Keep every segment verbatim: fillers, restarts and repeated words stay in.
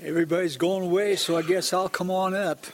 Everybody's going away, so I guess I'll come on up.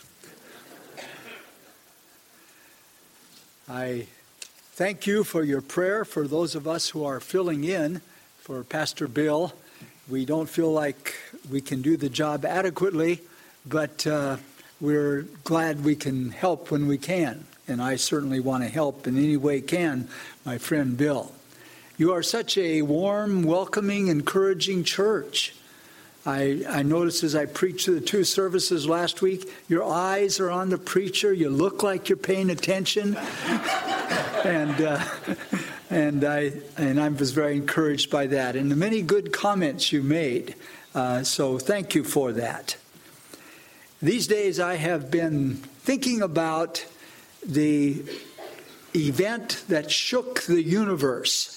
I thank you for your prayer for those of us who are filling in for Pastor Bill. We don't feel like we can do the job adequately, but uh, we're glad we can help when we can. And I certainly want to help in any way I can, my friend Bill. You are such a warm, welcoming, encouraging church. I, I noticed as I preached the two services last week, your eyes are on the preacher. You look like you're paying attention. and uh, and I and I was very encouraged by that. And the many good comments you made. Uh, so thank you for that. These days I have been thinking about the event that shook the universe.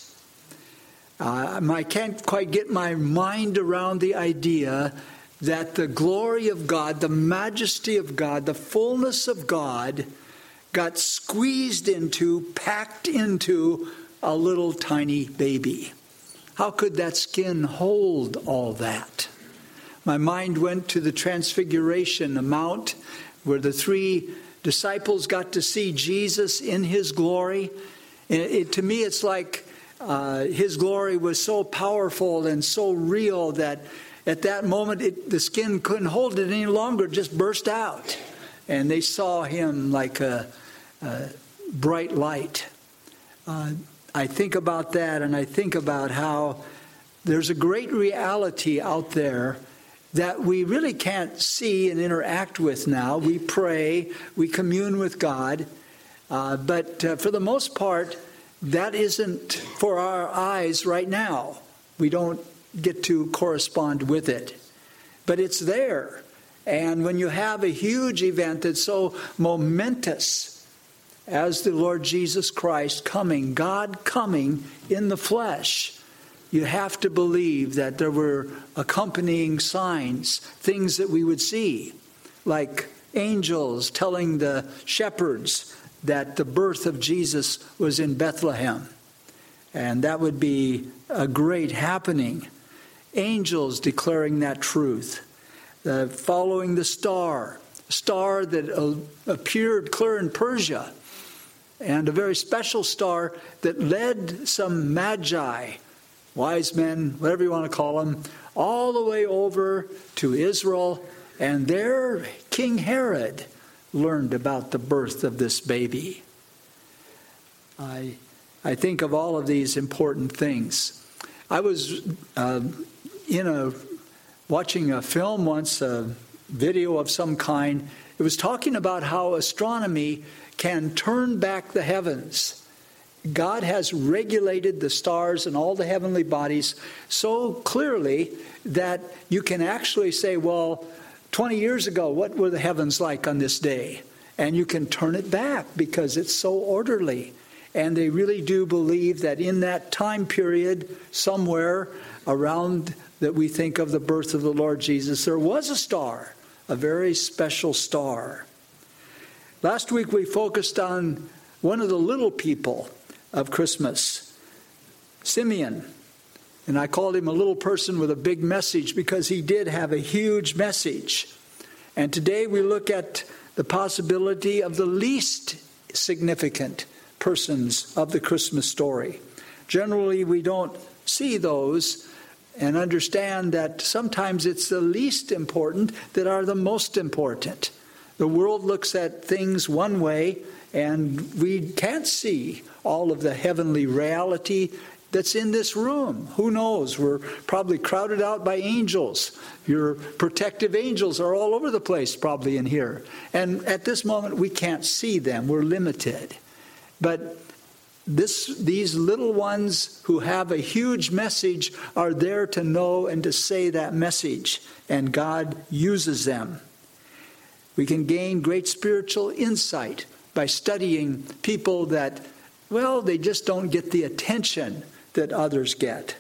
Uh, I can't quite get my mind around the idea that the glory of God, the majesty of God, the fullness of God got squeezed into, packed into a little tiny baby. How could that skin hold all that? My mind went to the Transfiguration, the mount where the three disciples got to see Jesus in his glory. It, it, to me, it's like Uh, his glory was so powerful and so real that at that moment it, the skin couldn't hold it any longer, it just burst out. And they saw him like a, a bright light. Uh, I think about that, and I think about how there's a great reality out there that we really can't see and interact with now. We pray, we commune with God, uh, but uh, for the most part, that isn't for our eyes right now. We don't get to correspond with it. But it's there. And when you have a huge event that's so momentous as the Lord Jesus Christ coming, God coming in the flesh, you have to believe that there were accompanying signs, things that we would see, like angels telling the shepherds that the birth of Jesus was in Bethlehem. And that would be a great happening. Angels declaring that truth. Uh, following the star. Star that uh, appeared clear in Persia. And a very special star that led some magi, wise men, whatever you want to call them, all the way over to Israel. And there King Herod learned about the birth of this baby. I I think of all of these important things. I was uh, in a watching a film once, a video of some kind. It was talking about how astronomy can turn back the heavens. God has regulated the stars and all the heavenly bodies so clearly that you can actually say, well, twenty years ago, what were the heavens like on this day? And you can turn it back because it's so orderly. And they really do believe that in that time period, somewhere around that we think of the birth of the Lord Jesus, there was a star, a very special star. Last week we focused on one of the little people of Christmas, Simeon. And I called him a little person with a big message because he did have a huge message. And today we look at the possibility of the least significant persons of the Christmas story. Generally, we don't see those and understand that sometimes it's the least important that are the most important. The world looks at things one way, and we can't see all of the heavenly reality that's in this room. Who knows? We're probably crowded out by angels. Your protective angels are all over the place probably in here. And at this moment, we can't see them. We're limited. But this, these little ones who have a huge message are there to know and to say that message. And God uses them. We can gain great spiritual insight by studying people that, well, they just don't get the attention that others get.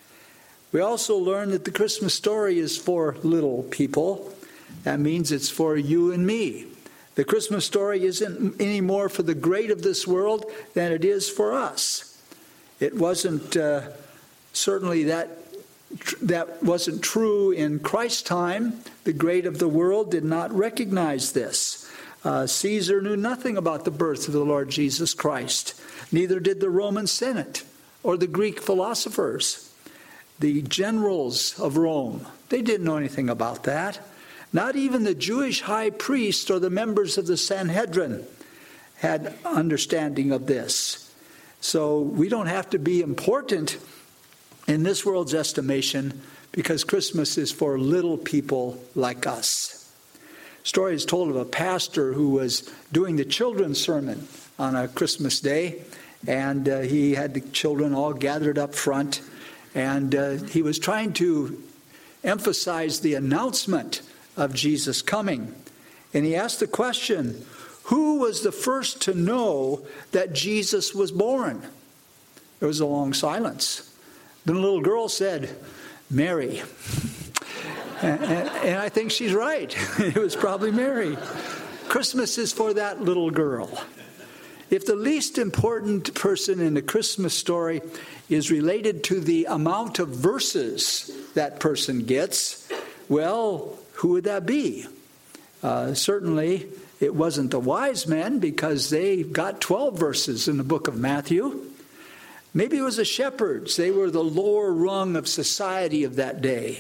We also learn that the Christmas story is for little people. That means it's for you and me. The Christmas story isn't any more for the great of this world than it is for us. It wasn't uh, certainly that that wasn't true in Christ's time. The great of the world did not recognize this. Uh, Caesar knew nothing about the birth of the Lord Jesus Christ. Neither did the Roman Senate or the Greek philosophers. The generals of Rome, they didn't know anything about that. Not even the Jewish high priest or the members of the Sanhedrin had understanding of this. So we don't have to be important in this world's estimation because Christmas is for little people like us. Story is told of a pastor who was doing the children's sermon on a Christmas day, and uh, he had the children all gathered up front, and uh, he was trying to emphasize the announcement of Jesus coming. And he asked the question, who was the first to know that Jesus was born? There was a long silence. Then the little girl said, Mary. and, and, and I think she's right. It was probably Mary. Christmas is for that little girl. If the least important person in the Christmas story is related to the amount of verses that person gets, well, who would that be? Uh, certainly, it wasn't the wise men because they got twelve verses in the book of Matthew. Maybe it was the shepherds. They were the lower rung of society of that day.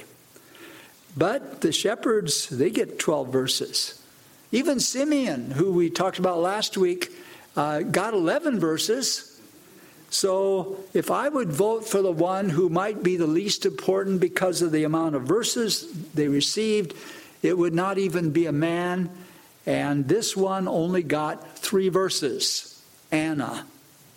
But the shepherds, they get twelve verses. Even Simeon, who we talked about last week, uh, got eleven verses. So if I would vote for the one who might be the least important because of the amount of verses they received, it would not even be a man. And this one only got three verses, Anna.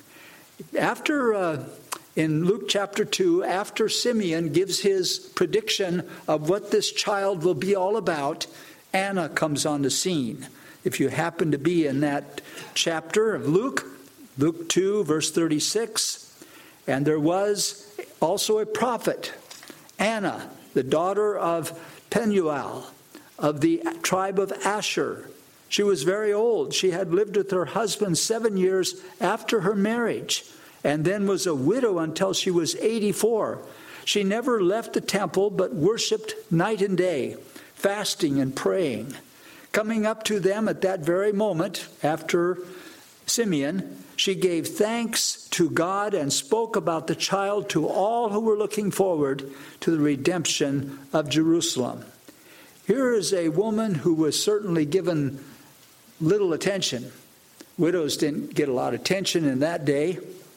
After, uh, in Luke chapter two, after Simeon gives his prediction of what this child will be all about, Anna comes on the scene. If you happen to be in that chapter of Luke, Luke two, verse thirty-six, and there was also a prophet, Anna, the daughter of Penuel, of the tribe of Asher. She was very old. She had lived with her husband seven years after her marriage, and then was a widow until she was eighty-four. She never left the temple, but worshipped night and day, fasting and praying. Coming up to them at that very moment, after Simeon, she gave thanks to God and spoke about the child to all who were looking forward to the redemption of Jerusalem. Here is a woman who was certainly given little attention. Widows didn't get a lot of attention in that day.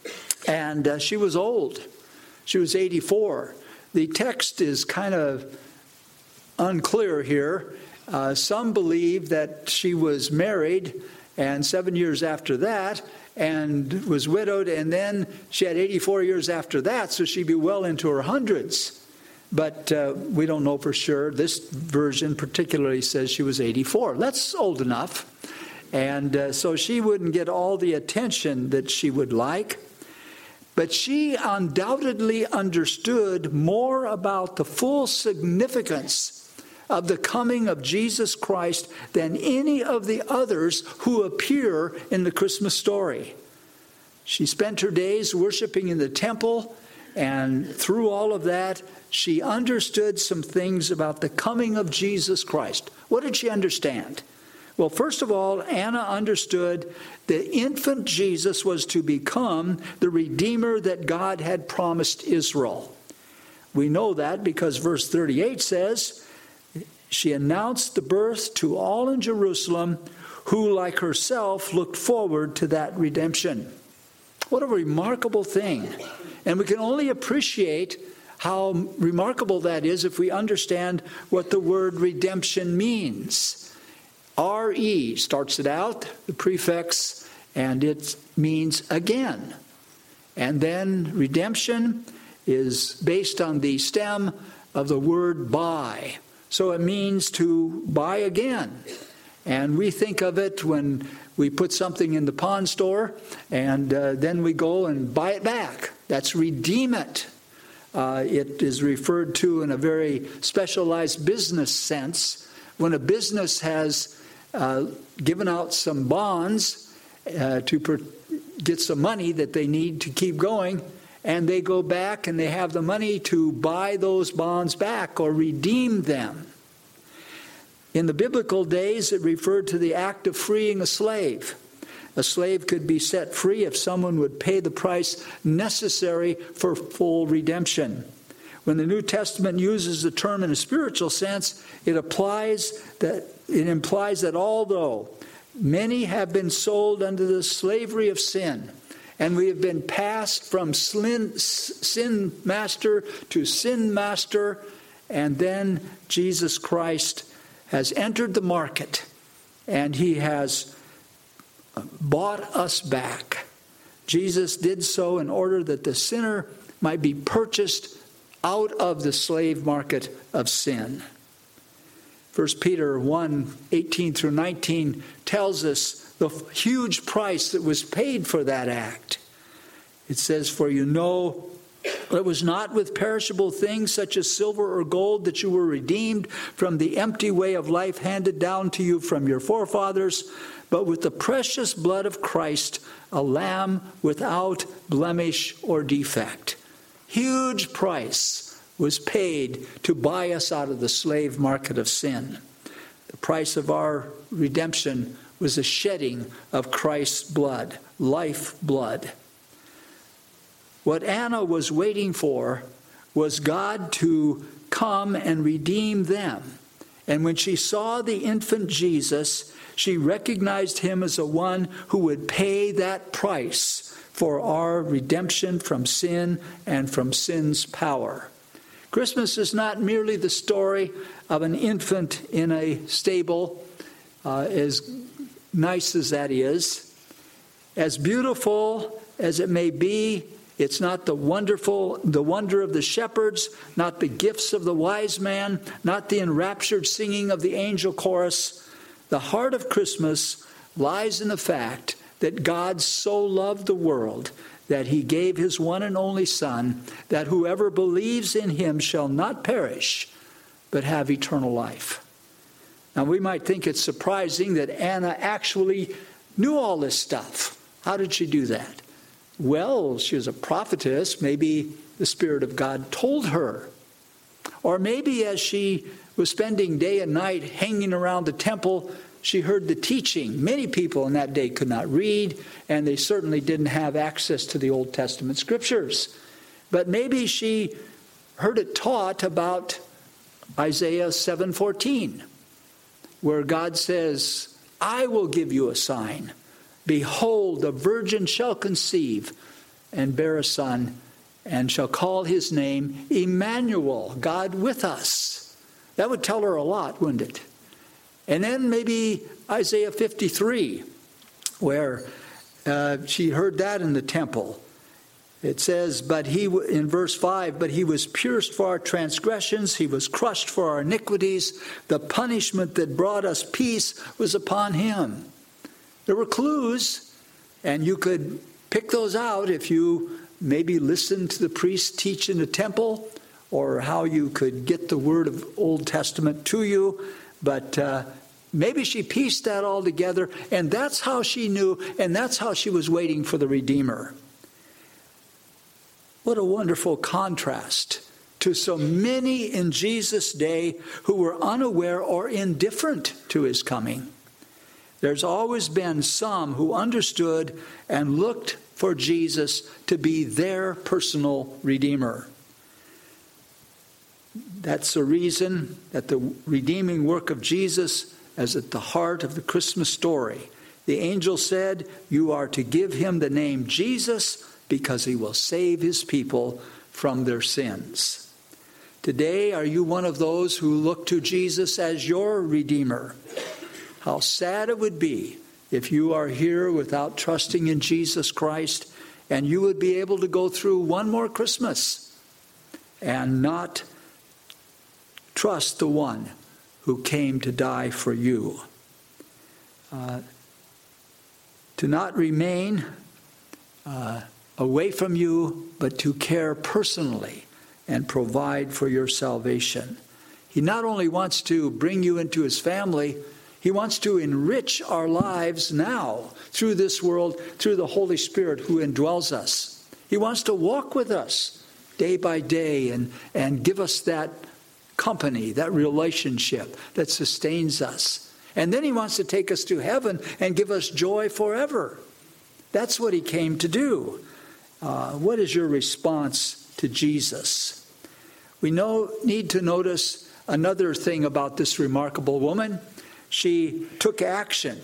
And uh, she was old. She was eighty-four. The text is kind of unclear here. Uh, some believe that she was married and seven years after that and was widowed, and then she had eighty-four years after that, so she'd be well into her hundreds. But uh, we don't know for sure. This version particularly says she was eighty-four. That's old enough. And uh, so she wouldn't get all the attention that she would like. But she undoubtedly understood more about the full significance of the coming of Jesus Christ than any of the others who appear in the Christmas story. She spent her days worshiping in the temple, and through all of that, she understood some things about the coming of Jesus Christ. What did she understand? Well, first of all, Anna understood that infant Jesus was to become the Redeemer that God had promised Israel. We know that because verse thirty-eight says, she announced the birth to all in Jerusalem who, like herself, looked forward to that redemption. What a remarkable thing. And we can only appreciate how remarkable that is if we understand what the word redemption means. R E starts it out, the prefix, and it means again. And then redemption is based on the stem of the word buy. So it means to buy again. And we think of it when we put something in the pawn store and uh, then we go and buy it back. That's redeem it. Uh, it is referred to in a very specialized business sense. When a business has uh, given out some bonds uh, to per- get some money that they need to keep going, and they go back and they have the money to buy those bonds back or redeem them. In the biblical days, it referred to the act of freeing a slave. A slave could be set free if someone would pay the price necessary for full redemption. When the New Testament uses the term in a spiritual sense, it applies that it implies that although many have been sold under the slavery of sin, and we have been passed from sin, sin master to sin master, and then Jesus Christ has entered the market, and he has bought us back. Jesus did so in order that the sinner might be purchased out of the slave market of sin. First Peter one, eighteen through nineteen tells us the huge price that was paid for that act. It says, "For you know it was not with perishable things such as silver or gold that you were redeemed from the empty way of life handed down to you from your forefathers, but with the precious blood of Christ, a lamb without blemish or defect." Huge price was paid to buy us out of the slave market of sin. The price of our redemption was the shedding of Christ's blood, life blood. What Anna was waiting for was God to come and redeem them. And when she saw the infant Jesus, she recognized him as the one who would pay that price for our redemption from sin and from sin's power. Christmas is not merely the story of an infant in a stable, uh, as nice as that is. As beautiful as it may be, it's not the wonderful, the wonder of the shepherds, not the gifts of the wise man, not the enraptured singing of the angel chorus. The heart of Christmas lies in the fact that God so loved the world that he gave his one and only Son, that whoever believes in him shall not perish, but have eternal life. Now, we might think it's surprising that Anna actually knew all this stuff. How did she do that? Well, she was a prophetess. Maybe the Spirit of God told her. Or maybe as she was spending day and night hanging around the temple, she heard the teaching. Many people in that day could not read, and they certainly didn't have access to the Old Testament scriptures. But maybe she heard it taught about Isaiah seven fourteen, where God says, "I will give you a sign. Behold, a virgin shall conceive and bear a son, and shall call his name Emmanuel," God with us. That would tell her a lot, wouldn't it? And then maybe Isaiah fifty-three, where uh, she heard that in the temple. It says, but he, in verse five, "But he was pierced for our transgressions, he was crushed for our iniquities. The punishment that brought us peace was upon him." There were clues, and you could pick those out if you maybe listened to the priest teach in the temple, or how you could get the word of Old Testament to you. But uh, maybe she pieced that all together, and that's how she knew, and that's how she was waiting for the Redeemer. What a wonderful contrast to so many in Jesus' day who were unaware or indifferent to his coming. There's always been some who understood and looked for Jesus to be their personal Redeemer. That's the reason that the redeeming work of Jesus is at the heart of the Christmas story. The angel said, "You are to give him the name Jesus because he will save his people from their sins." Today, are you one of those who look to Jesus as your Redeemer? How sad it would be if you are here without trusting in Jesus Christ, and you would be able to go through one more Christmas and not trust the one who came to die for you. Uh, to not remain uh, away from you, but to care personally and provide for your salvation. He not only wants to bring you into his family, he wants to enrich our lives now through this world, through the Holy Spirit who indwells us. He wants to walk with us day by day and, and give us that company, that relationship that sustains us. And then he wants to take us to heaven and give us joy forever. That's what he came to do. Uh, what is your response to Jesus? We know, need to notice another thing about this remarkable woman. She took action.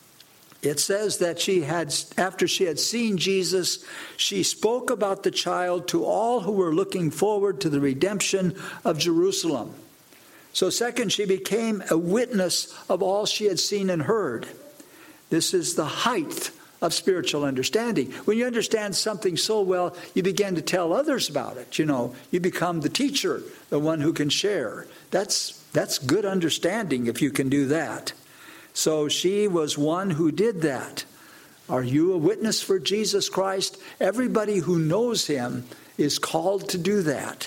It says that she had, after she had seen Jesus, she spoke about the child to all who were looking forward to the redemption of Jerusalem. So second, she became a witness of all she had seen and heard. This is the height of spiritual understanding. When you understand something so well, you begin to tell others about it. You know, you become the teacher, the one who can share. That's, that's good understanding if you can do that. So she was one who did that. Are you a witness for Jesus Christ? Everybody who knows him is called to do that.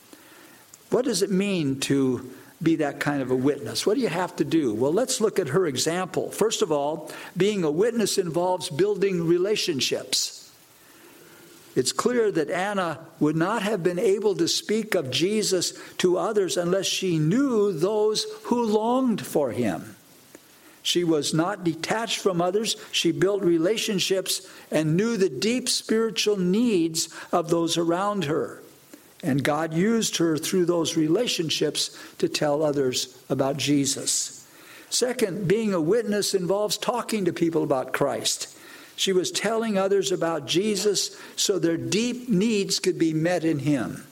What does it mean to be that kind of a witness? What do you have to do? Well, let's look at her example. First of all, being a witness involves building relationships. It's clear that Anna would not have been able to speak of Jesus to others unless she knew those who longed for him. She was not detached from others. She built relationships and knew the deep spiritual needs of those around her. And God used her through those relationships to tell others about Jesus. Second, being a witness involves talking to people about Christ. She was telling others about Jesus so their deep needs could be met in him.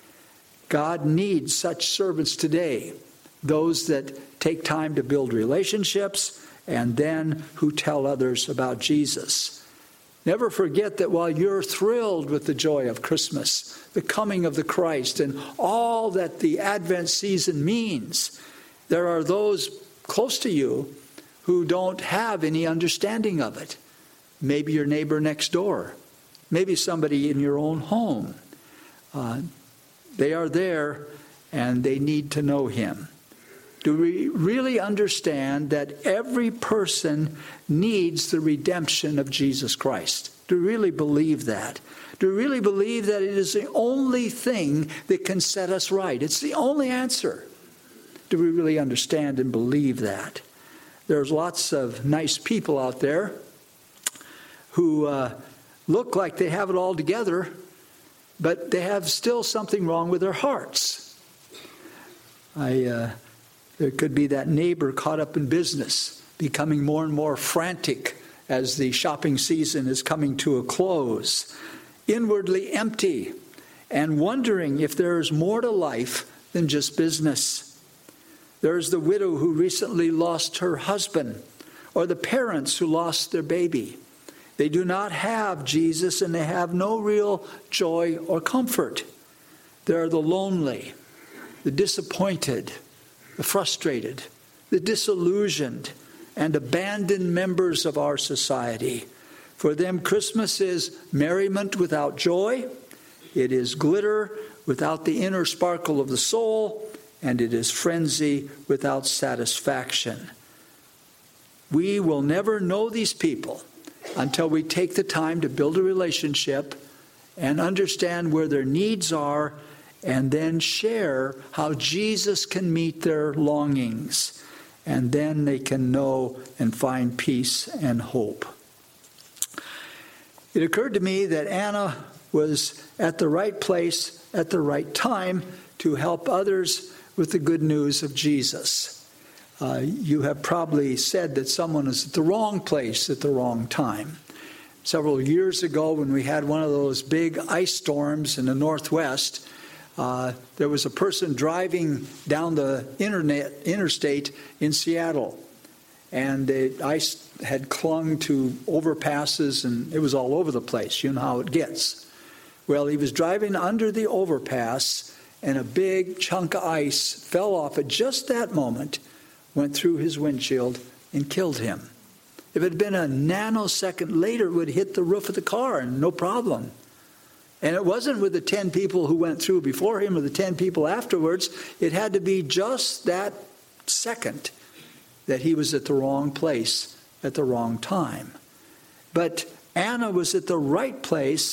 God needs such servants today, those that take time to build relationships and then who tell others about Jesus. Never forget that while you're thrilled with the joy of Christmas, the coming of the Christ, and all that the Advent season means, there are those close to you who don't have any understanding of it. Maybe your neighbor next door. Maybe somebody in your own home. Uh, they are there and they need to know him. Do we really understand that every person needs the redemption of Jesus Christ? Do we really believe that? Do we really believe that it is the only thing that can set us right? It's the only answer. Do we really understand and believe that? There's lots of nice people out there who uh, look like they have it all together, but they have still something wrong with their hearts. I... Uh, There could be that neighbor caught up in business, becoming more and more frantic as the shopping season is coming to a close, inwardly empty, and wondering if there is more to life than just business. There is the widow who recently lost her husband, or the parents who lost their baby. They do not have Jesus, and they have no real joy or comfort. There are the lonely, the disappointed, the frustrated, the disillusioned, and abandoned members of our society. For them, Christmas is merriment without joy, it is glitter without the inner sparkle of the soul, and it is frenzy without satisfaction. We will never know these people until we take the time to build a relationship and understand where their needs are, and then share how Jesus can meet their longings. And then they can know and find peace and hope. It occurred to me that Anna was at the right place at the right time to help others with the good news of Jesus. Uh, you have probably said that someone is at the wrong place at the wrong time. Several years ago, when we had one of those big ice storms in the Northwest, Uh, there was a person driving down the internet, interstate in Seattle, and the ice had clung to overpasses, and it was all over the place. You know how it gets. Well, he was driving under the overpass, and a big chunk of ice fell off at just that moment, went through his windshield, and killed him. If it had been a nanosecond later, it would hit the roof of the car, and no problem. And it wasn't with the ten people who went through before him or the ten people afterwards. It had to be just that second that he was at the wrong place at the wrong time. But Anna was at the right place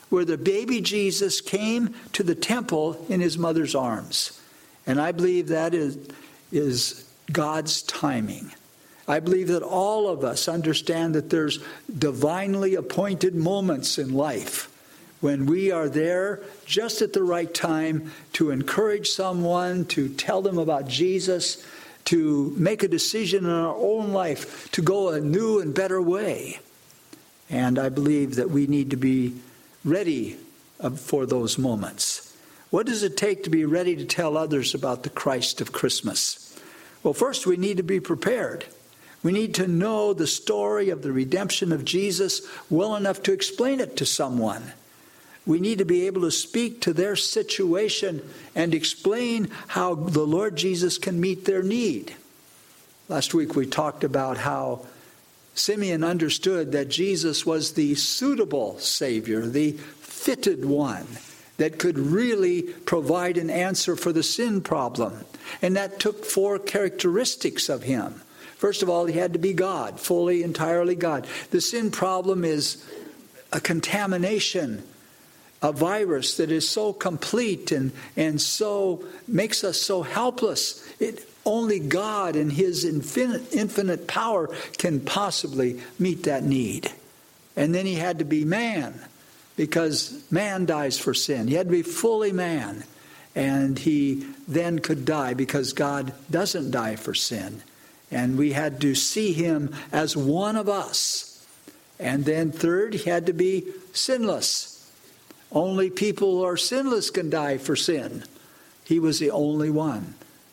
where the baby Jesus came to the temple in his mother's arms. And I believe that is, is God's timing. I believe that all of us understand that there's divinely appointed moments in life when we are there just at the right time to encourage someone, to tell them about Jesus, to make a decision in our own life to go a new and better way. And I believe that we need to be ready for those moments. What does it take to be ready to tell others about the Christ of Christmas? Well, first we need to be prepared. We need to know the story of the redemption of Jesus well enough to explain it to someone. We need to be able to speak to their situation and explain how the Lord Jesus can meet their need. Last week we talked about how Simeon understood that Jesus was the suitable Savior, the fitted one that could really provide an answer for the sin problem. And that took four characteristics of him. First of all, he had to be God, fully, entirely God. The sin problem is a contamination, a virus that is so complete and, and so makes us so helpless. It, only God in his infinite, infinite power can possibly meet that need. And then he had to be man, because man dies for sin. He had to be fully man. And he then could die because God doesn't die for sin. And we had to see him as one of us. And then third, he had to be sinless. Only people who are sinless can die for sin. He was the only one.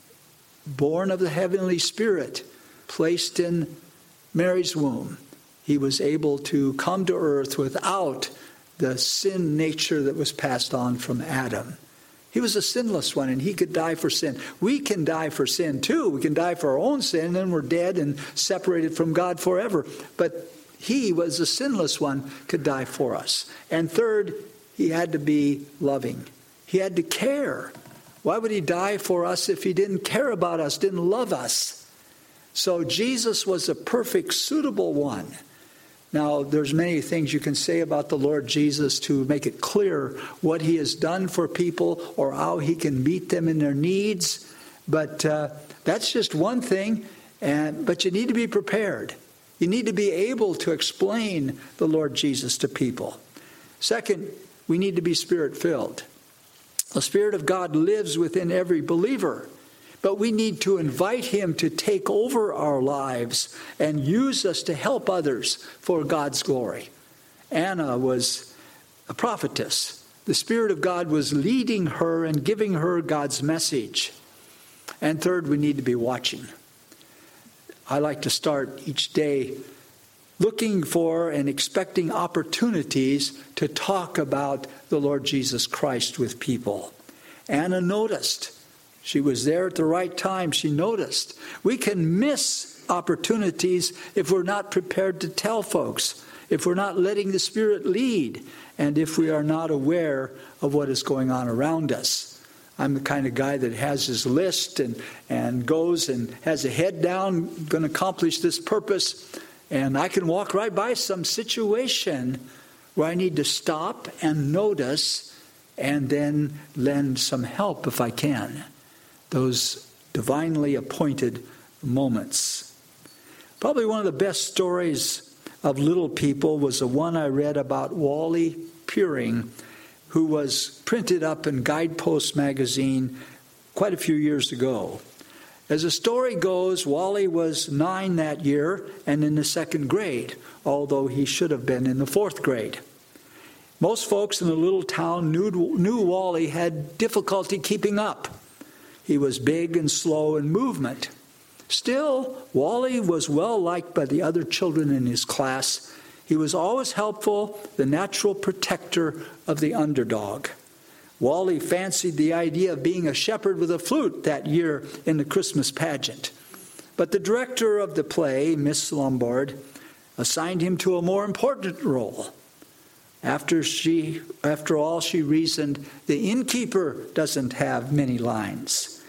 Born of the heavenly Spirit, placed in Mary's womb. He was able to come to earth without the sin nature that was passed on from Adam. He was a sinless one, and he could die for sin. We can die for sin too. We can die for our own sin, and then we're dead and separated from God forever. But he was a sinless one, could die for us. And third, he had to be loving. He had to care. Why would he die for us if he didn't care about us, didn't love us? So Jesus was a perfect, suitable one. Now, there's many things you can say about the Lord Jesus to make it clear what he has done for people or how he can meet them in their needs. But uh, that's just one thing. And but you need to be prepared. You need to be able to explain the Lord Jesus to people. Second, we need to be Spirit-filled. The Spirit of God lives within every believer. But we need to invite him to take over our lives and use us to help others for God's glory. Anna was a prophetess. The Spirit of God was leading her and giving her God's message. And third, we need to be watching. I like to start each day looking for and expecting opportunities to talk about the Lord Jesus Christ with people. Anna noticed. She was there at the right time. She noticed. We can miss opportunities if we're not prepared to tell folks, if we're not letting the Spirit lead, and if we are not aware of what is going on around us. I'm the kind of guy that has his list and, and goes and has a head down, going to accomplish this purpose, and I can walk right by some situation where I need to stop and notice and then lend some help if I can. Those divinely appointed moments. Probably one of the best stories of little people was the one I read about Wally Peering, who was printed up in Guidepost magazine quite a few years ago. As the story goes, Wally was nine that year and in the second grade, although he should have been in the fourth grade. Most folks in the little town knew, knew Wally had difficulty keeping up. He was big and slow in movement. Still, Wally was well liked by the other children in his class. He was always helpful, the natural protector of the underdog. Wally fancied the idea of being a shepherd with a flute that year in the Christmas pageant. But the director of the play, Miss Lombard, assigned him to a more important role. After she, after all, she reasoned, the innkeeper doesn't have many lines.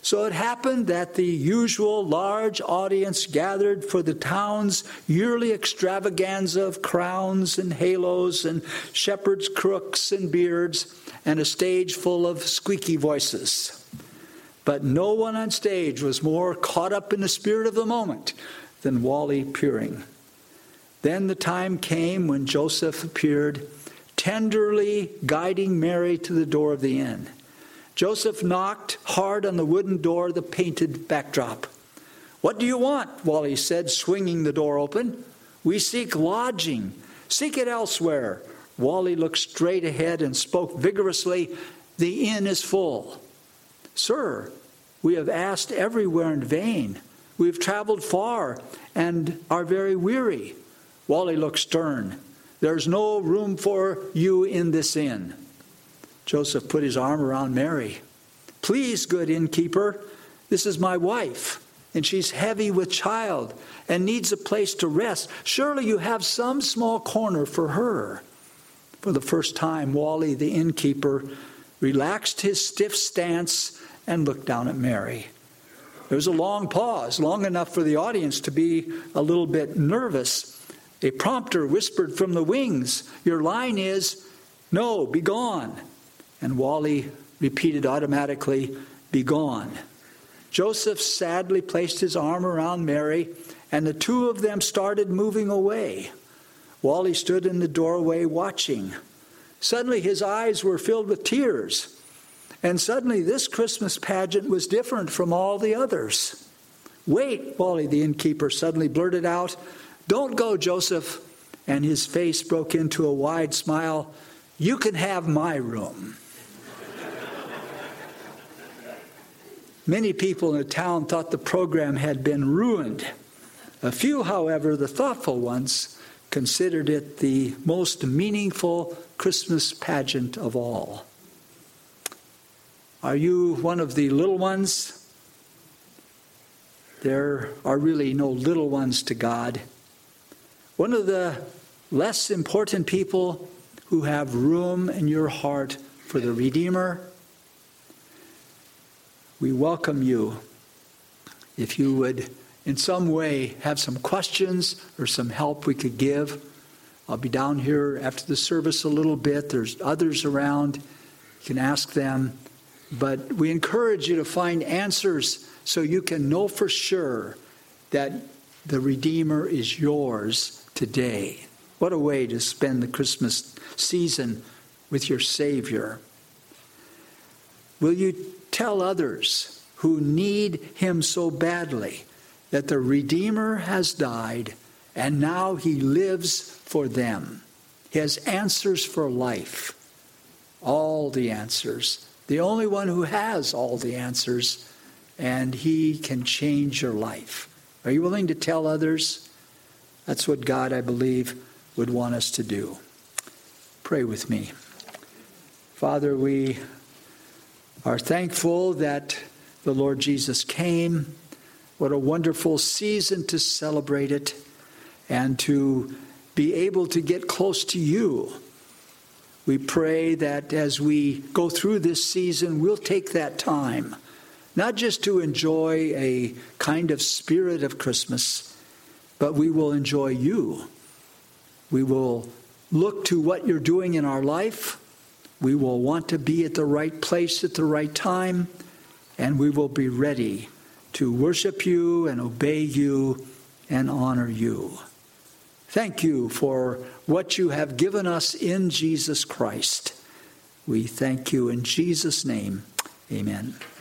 So it happened that the usual large audience gathered for the town's yearly extravaganza of crowns and halos and shepherds' crooks and beards and a stage full of squeaky voices. But no one on stage was more caught up in the spirit of the moment than Wally Peering. Then the time came when Joseph appeared, tenderly guiding Mary to the door of the inn. Joseph knocked hard on the wooden door of the painted backdrop. "What do you want?" Wally said, swinging the door open. "We seek lodging. Seek it elsewhere." Wally looked straight ahead and spoke vigorously. "The inn is full." "Sir, we have asked everywhere in vain. We have traveled far and are very weary." Wally looked stern. "There's no room for you in this inn." Joseph put his arm around Mary. "Please, good innkeeper, this is my wife, and she's heavy with child and needs a place to rest. Surely you have some small corner for her." For the first time, Wally, the innkeeper, relaxed his stiff stance and looked down at Mary. There was a long pause, long enough for the audience to be a little bit nervous. A prompter whispered from the wings, "Your line is, 'No, be gone.'" And Wally repeated automatically, "Be gone." Joseph sadly placed his arm around Mary, and the two of them started moving away. Wally stood in the doorway watching. Suddenly his eyes were filled with tears. And suddenly this Christmas pageant was different from all the others. "Wait," Wally the innkeeper suddenly blurted out. "Don't go, Joseph." And his face broke into a wide smile. "You can have my room." Many people in the town thought the program had been ruined. A few, however, the thoughtful ones, considered it the most meaningful Christmas pageant of all. Are you one of the little ones? There are really no little ones to God. One of the less important people who have room in your heart for the Redeemer. We welcome you. If you would in some way have some questions or some help we could give, I'll be down here after the service a little bit. There's others around. You can ask them. But we encourage you to find answers so you can know for sure that the Redeemer is yours today. What a way to spend the Christmas season with your Savior. Will you tell others who need him so badly that the Redeemer has died and now he lives for them? He has answers for life. All the answers. The only one who has all the answers, and he can change your life. Are you willing to tell others? That's what God, I believe, would want us to do. Pray with me. Father, we are thankful that the Lord Jesus came. What a wonderful season to celebrate it and to be able to get close to you. We pray that as we go through this season, we'll take that time, not just to enjoy a kind of spirit of Christmas, but we will enjoy you. We will look to what you're doing in our life. We will want to be at the right place at the right time, and we will be ready to worship you and obey you and honor you. Thank you for what you have given us in Jesus Christ. We thank you in Jesus' name. Amen.